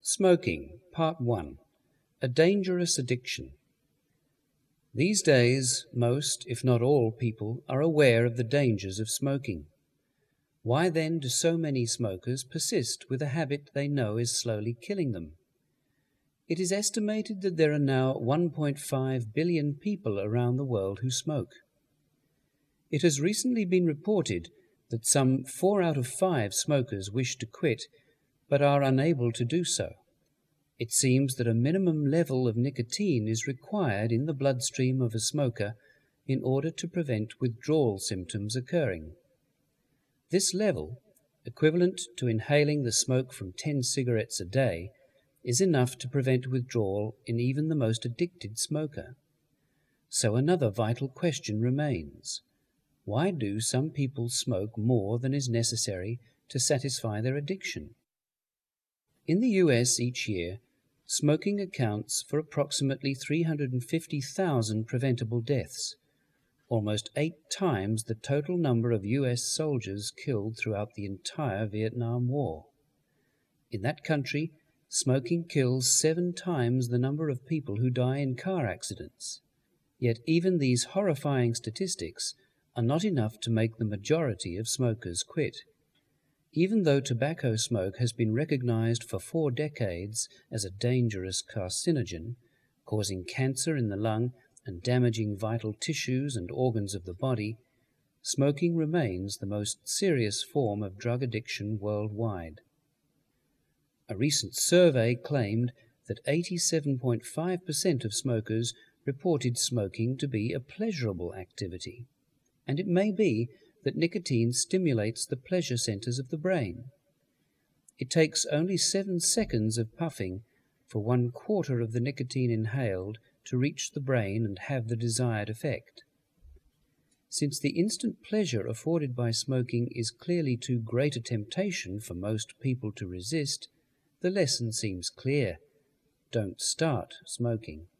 Smoking, Part 1. A Dangerous Addiction. These days, most, if not all, people are aware of the dangers of smoking. Why then do so many smokers persist with a habit they know is slowly killing them? It is estimated that there are now 1.5 billion people around the world who smoke. It has recently been reported that some 4 out of 5 smokers wish to quit, but are unable to do so. It seems that a minimum level of nicotine is required in the bloodstream of a smoker in order to prevent withdrawal symptoms occurring. This level, equivalent to inhaling the smoke from 10 cigarettes a day, is enough to prevent withdrawal in even the most addicted smoker. So another vital question remains. Why do some people smoke more than is necessary to satisfy their addiction? In the US each year, smoking accounts for approximately 350,000 preventable deaths, almost 8 times the total number of US soldiers killed throughout the entire Vietnam War. In that country, smoking kills 7 times the number of people who die in car accidents. Yet even these horrifying statistics are not enough to make the majority of smokers quit. Even though tobacco smoke has been recognized for 4 decades as a dangerous carcinogen, causing cancer in the lung and damaging vital tissues and organs of the body, smoking remains the most serious form of drug addiction worldwide. A recent survey claimed that 87.5% of smokers reported smoking to be a pleasurable activity, and it may be that nicotine stimulates the pleasure centers of the brain. It takes only 7 seconds of puffing for 1/4 of the nicotine inhaled to reach the brain and have the desired effect. Since the instant pleasure afforded by smoking is clearly too great a temptation for most people to resist, the lesson seems clear. Don't start smoking.